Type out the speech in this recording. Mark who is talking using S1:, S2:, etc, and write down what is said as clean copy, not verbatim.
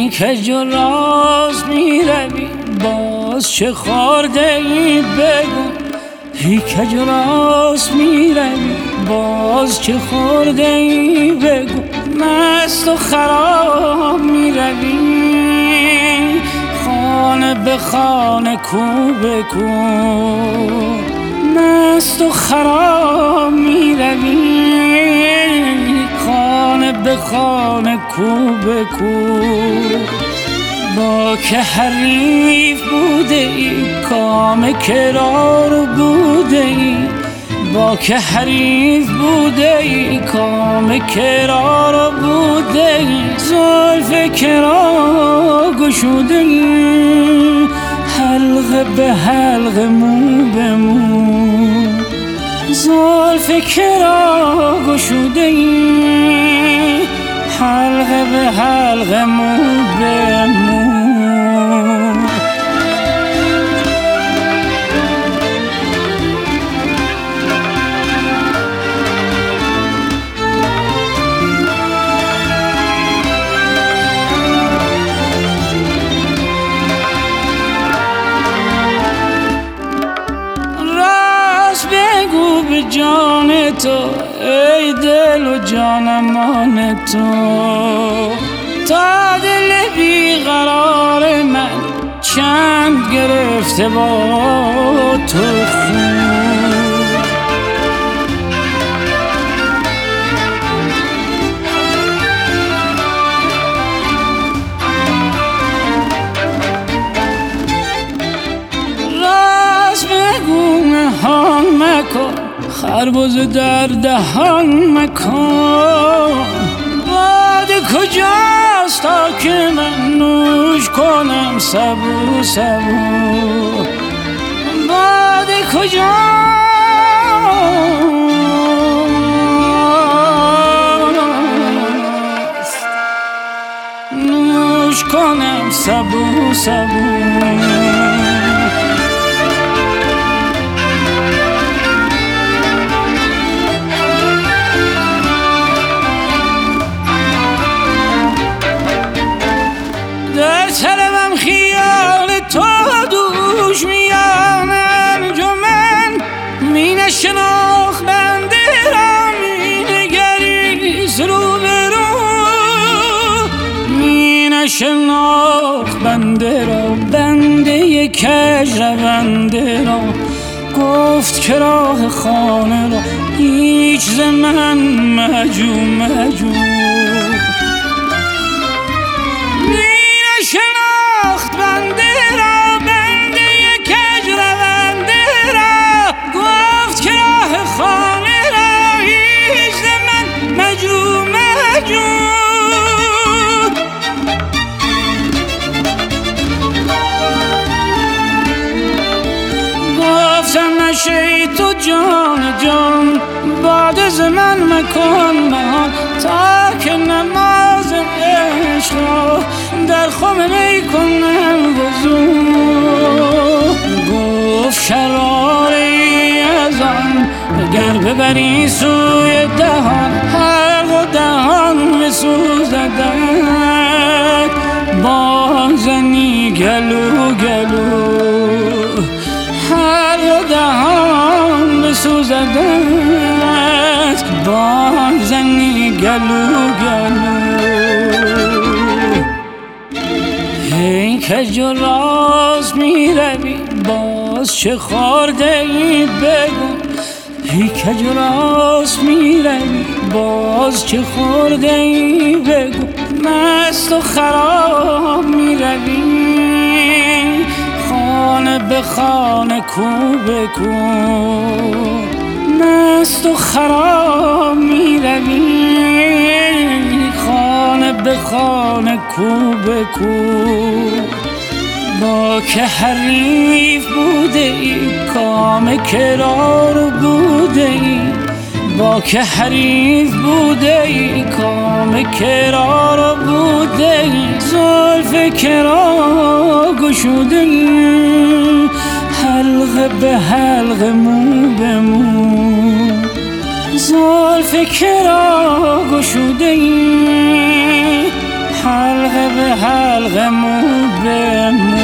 S1: هی کج و راست میروی باز چه خورده ای بگو هی کج و راست میروی باز چه خورده ای بگو مست و خراب میروی خانه به خانه کو به کو مست و خراب میروی خانه به خانه کو به کو با که حریف بوده ای کام کرار بوده ای با که حریف بوده ای کام کرار بوده ای زلف کرا گشوده ای حلقه به حلقه مو به مو زلف کرا گشوده ای حلقه به حلقه مو به مو بگو به جان تو ای دل و جانمان تو تا دل بیقرار من چند گرفته با تو خون راست بگو نهان مکن خربزه در دهان مکن باده کجاست تا که من نوش کنم سبو سبو باده کجاست نوش کنم سبو سبو در طلبم خیال تو دوش میان انجمن می نشناخت بنده را می نگریست رو به رو می نشناخت بنده را بنده کج رونده را گفت که راه خانه را هیچ ز من مجو مجو شناخت بنده را بنده کج رونده را گفت که راه خانه را هیچ ز من مجو مجو گفتم نشه تو جان جان باد ز من مکن من تا که نماز عشق را در خم می کنم وضو گفت شراری از آن اگر ببری سوی دهان حلق و دهان بسوزدت بازنی گلو گلو حلق و دهان بسوزدت بازنی گلو گلو هی کج و راست میروی باز چه خورده ای بگو هی کج و راست میروی باز چه خورده ای بگو مست و خراب میروی خانه به خانه کو به کو مست و خراب میروی خانه به خانه کو به کو با که حریف بوده ای کام کرار بوده ای با که حریف بوده ای کام کرار بوده ای زلف کرا گشوده ای حلقه به حلقه مو به مو زلف کرا گشوده ای حلقه به حلقه، مو به مو.